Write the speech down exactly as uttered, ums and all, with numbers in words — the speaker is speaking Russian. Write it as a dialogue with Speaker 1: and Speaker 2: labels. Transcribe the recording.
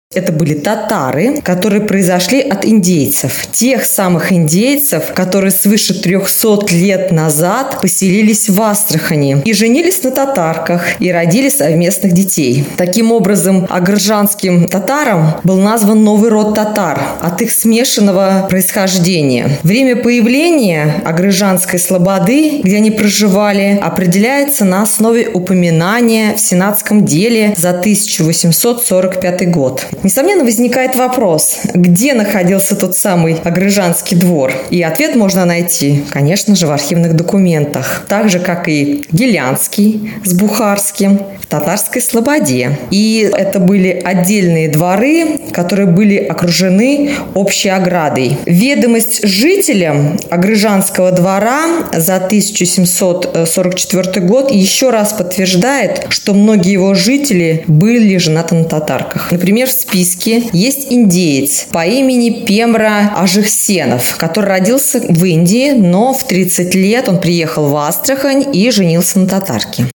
Speaker 1: Это были татары, которые произошли от индейцев. Тех самых индейцев, которые свыше трехсот лет назад поселились в Астрахани и женились на татарках и родили совместных детей. Таким образом, агржанским татарам был назван новый род татар от их смешанного происхождения. Время появления Агрыжанской слободы, где они проживали, определяется на основе упоминания в сенатском деле за тысяча восемьсот сорок пятый год. Несомненно, возникает вопрос, где находился тот самый Агрыжанский двор? И ответ можно найти, конечно же, в архивных документах. Так же, как и Гелянский с Бухарским в татарской слободе. И это были отдельные дворы, которые были окружены общей оградой. Ведомость жителям Агрыжанского двора за тысяча семьсот сорок четвёртый год еще раз подтверждает, что многие его жители были женаты на татарках. Например, в списке есть индеец по имени Пемра Ажихсенов, который родился в Индии, но в тридцать лет он приехал в Астрахань и женился на татарке.